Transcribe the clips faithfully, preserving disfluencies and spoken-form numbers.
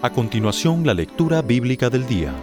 A continuación, la lectura bíblica del día.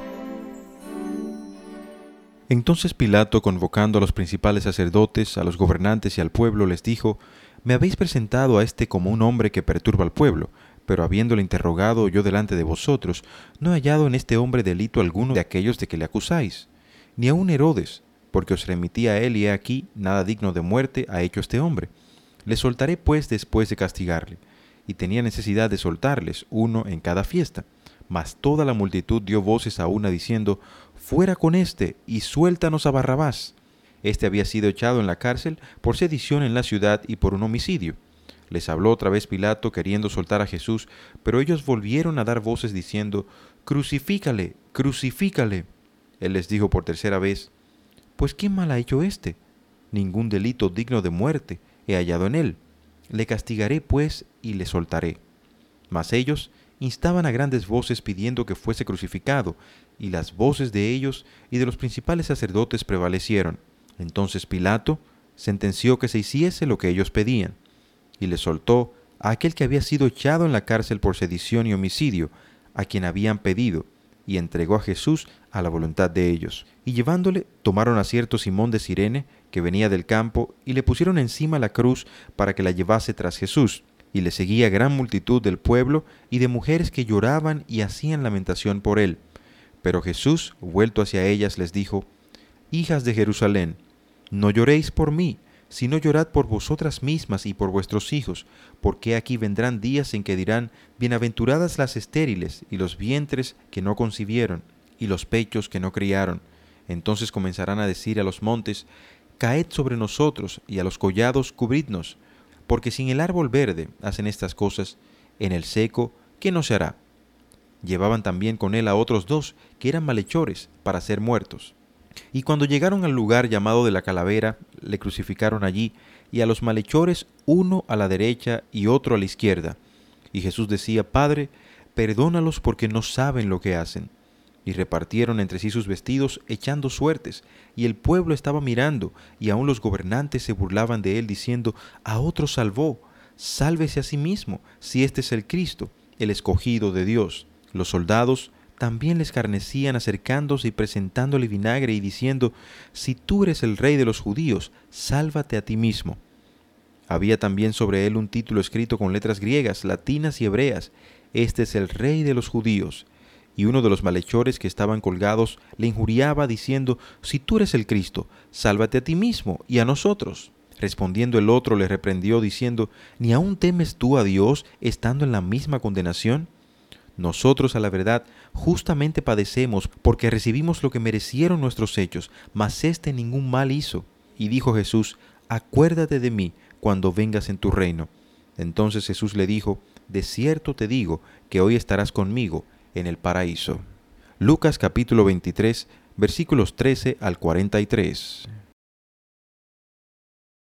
Entonces Pilato, convocando a los principales sacerdotes, a los gobernantes y al pueblo, les dijo: «Me habéis presentado a este como un hombre que perturba al pueblo, pero habiéndole interrogado yo delante de vosotros, no he hallado en este hombre delito alguno de aquellos de que le acusáis, ni aun Herodes, porque os remití a él y he aquí, nada digno de muerte ha hecho este hombre. Le soltaré pues después de castigarle». Y tenía necesidad de soltarles, uno en cada fiesta. Mas toda la multitud dio voces a una diciendo: «Fuera con éste, y suéltanos a Barrabás». Este había sido echado en la cárcel por sedición en la ciudad y por un homicidio. Les habló otra vez Pilato, queriendo soltar a Jesús, pero ellos volvieron a dar voces diciendo: «Crucifícale, crucifícale». Él les dijo por tercera vez: «Pues ¿qué mal ha hecho éste? Ningún delito digno de muerte he hallado en él. Le castigaré pues y le soltaré». Mas ellos instaban a grandes voces pidiendo que fuese crucificado, y las voces de ellos y de los principales sacerdotes prevalecieron. Entonces Pilato sentenció que se hiciese lo que ellos pedían, y le soltó a aquel que había sido echado en la cárcel por sedición y homicidio, a quien habían pedido, y entregó a Jesús a la voluntad de ellos. Y llevándole, tomaron a cierto Simón de Cirene, que venía del campo, y le pusieron encima la cruz para que la llevase tras Jesús. Y le seguía gran multitud del pueblo y de mujeres que lloraban y hacían lamentación por él. Pero Jesús, vuelto hacia ellas, les dijo: «Hijas de Jerusalén, no lloréis por mí, sino llorad por vosotras mismas y por vuestros hijos, porque aquí vendrán días en que dirán: bienaventuradas las estériles, y los vientres que no concibieron, y los pechos que no criaron. Entonces comenzarán a decir a los montes: caed sobre nosotros, y a los collados cubridnos. Porque si en el árbol verde hacen estas cosas, en el seco, ¿qué no se hará?». Llevaban también con él a otros dos, que eran malhechores, para ser muertos. Y cuando llegaron al lugar llamado de la Calavera, le crucificaron allí, y a los malhechores uno a la derecha y otro a la izquierda. Y Jesús decía: «Padre, perdónalos porque no saben lo que hacen». Y repartieron entre sí sus vestidos, echando suertes, y el pueblo estaba mirando, y aun los gobernantes se burlaban de él, diciendo: «A otro salvó, sálvese a sí mismo, si este es el Cristo, el escogido de Dios». Los soldados también le escarnecían, acercándose y presentándole vinagre y diciendo: «Si tú eres el rey de los judíos, sálvate a ti mismo». Había también sobre él un título escrito con letras griegas, latinas y hebreas: «Este es el rey de los judíos». Y uno de los malhechores que estaban colgados le injuriaba diciendo: «Si tú eres el Cristo, sálvate a ti mismo y a nosotros». Respondiendo el otro le reprendió diciendo: «¿Ni aún temes tú a Dios, estando en la misma condenación? Nosotros, a la verdad, justamente padecemos, porque recibimos lo que merecieron nuestros hechos, mas éste ningún mal hizo». Y dijo Jesús: «Acuérdate de mí cuando vengas en tu reino». Entonces Jesús le dijo: «De cierto te digo que hoy estarás conmigo en el paraíso». Lucas capítulo veintitrés, versículos trece al cuarenta y tres.